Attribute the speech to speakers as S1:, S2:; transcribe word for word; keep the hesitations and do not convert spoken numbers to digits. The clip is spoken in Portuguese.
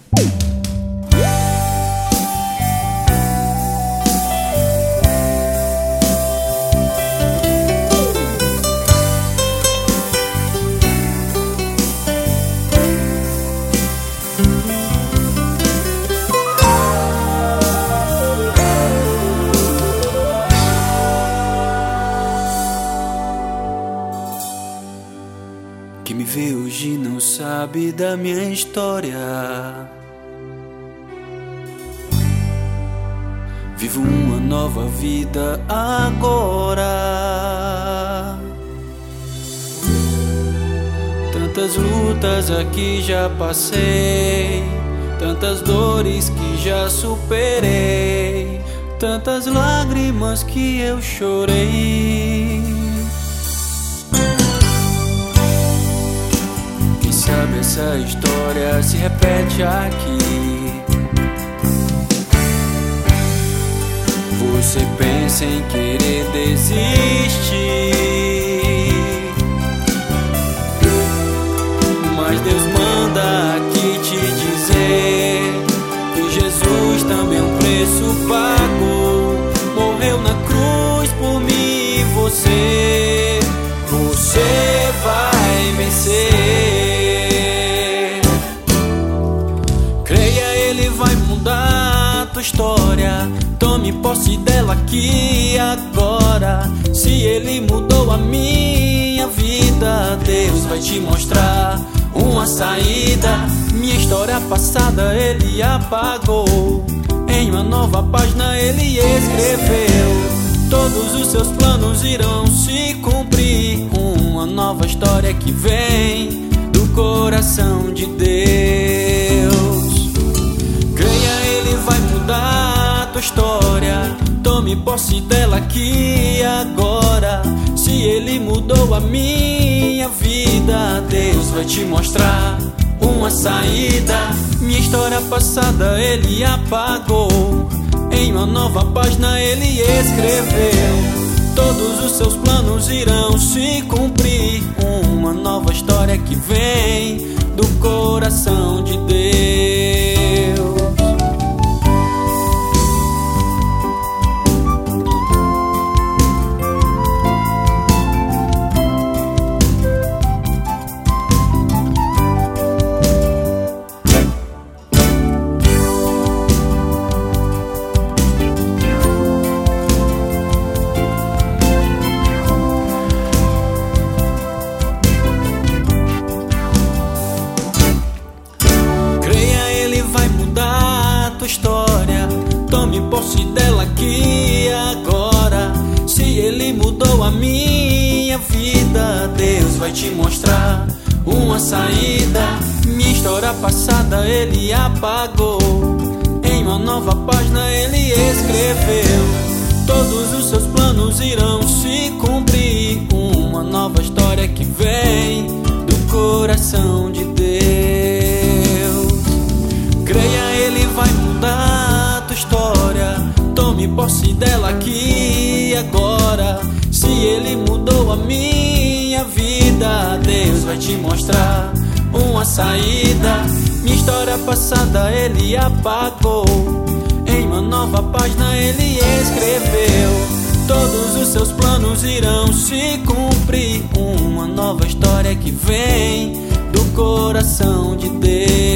S1: Que me vê hoje não sabe da minha história. Vivo uma nova vida agora. Tantas lutas aqui já passei, tantas dores que já superei, tantas lágrimas que eu chorei. Sabe, essa história se repete aqui. Você pensa em querer desistir, mas Deus manda aqui te dizer que Jesus também um preço pagou, morreu na cruz por mim e você. Você vai vencer. Tua história, tome posse dela aqui agora. Se Ele mudou a minha vida, Deus vai te mostrar uma saída. Minha história passada Ele apagou, em uma nova página Ele escreveu. Todos os seus planos irão se cumprir, uma nova história que vem do coração de Deus. Vai mudar a tua história, tome posse dela aqui agora. Se Ele mudou a minha vida, Deus vai te mostrar uma saída. Minha história passada Ele apagou, em uma nova página Ele escreveu. Todos os seus planos irão se cumprir, uma nova história que vem do coração de Deus. História, tome posse dela aqui agora. Se Ele mudou a minha vida, Deus vai te mostrar uma saída. Minha história passada Ele apagou, em uma nova página Ele escreveu. Todos os seus planos irão se cumprir, uma nova história que vem do coração de Deus. Creia, Ele vai mudar a tua história, tome posse dela aqui agora. Se Ele mudou a minha vida, Deus vai te mostrar uma saída. Minha história passada Ele apagou, em uma nova página Ele escreveu. Todos os seus planos irão se cumprir, uma nova história que vem do coração de Deus.